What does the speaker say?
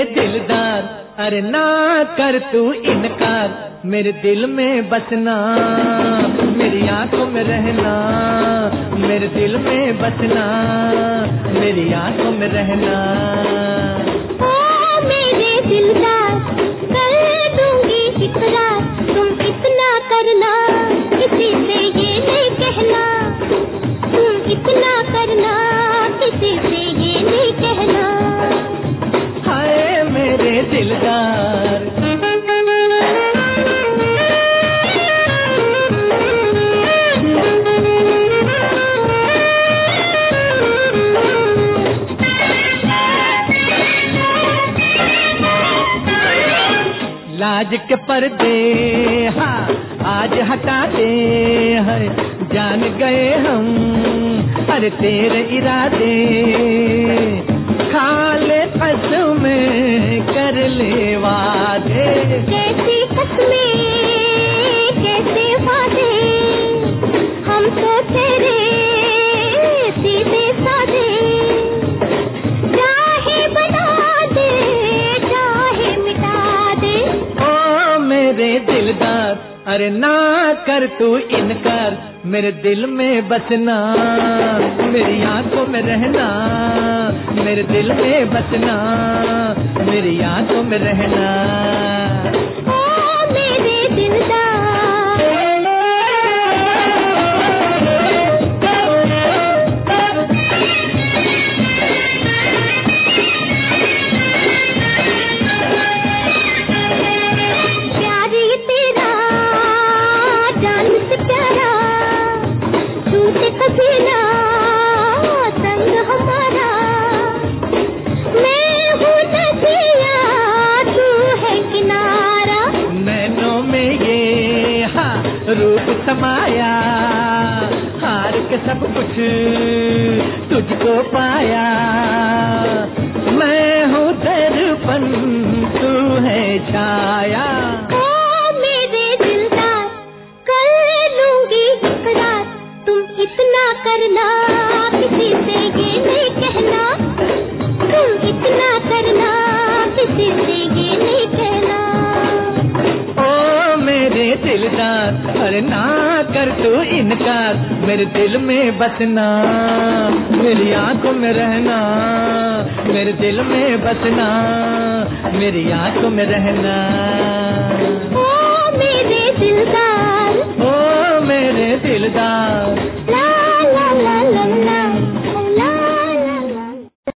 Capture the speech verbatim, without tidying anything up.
दिलदार, अरे ना कर तू इनकार, मेरे दिल में बसना, मेरी आंखों में रहना, मेरे दिल में बसना, मेरी आंखों में रहना। ओ मेरे दिलदार, कर दूंगी इकरार, तुम इतना करना, किसी से ये नहीं कहना, तुम इतना करना, किसी से ये नहीं कहना। हाय मेरे दिलदार, लाज के पर्दे हाँ आज हटा दे, है जान गए हम अरे तेरे इरादे, खा ले कसमें कर ले वादे, कैसी कसमें कैसे वादे, हम तो तेरे सीधे साधे, चाहे बना दे चाहे मिटा दे। ओ मेरे दिलदार, अरे ना कर तू इनकार, मेरे दिल में बसना, मेरी आंखों में रहना, मेरे दिल में बसना, मेरी आंखों में रहना। ओ मेरे दिलदार, रूप समाया, हार के सब कुछ तुझको पाया, मैं हूँ दर्पण तू है छाया। ओ मेरे दिलदार, कर लूंगी इकरार, तुम इतना करना, किसी से ये नहीं कहना, तुम इतना करना, किसी से ये नहीं कहना। ओ मेरे दिलदार, अरे ना कर तू इनकार, मेरे दिल में बसना, मेरी आंखों में रहना, मेरे दिल में बसना, मेरी आंखों में रहना। ओ मेरे दिलदार, ओ मेरे दिलदार, ला ला ला ला ला।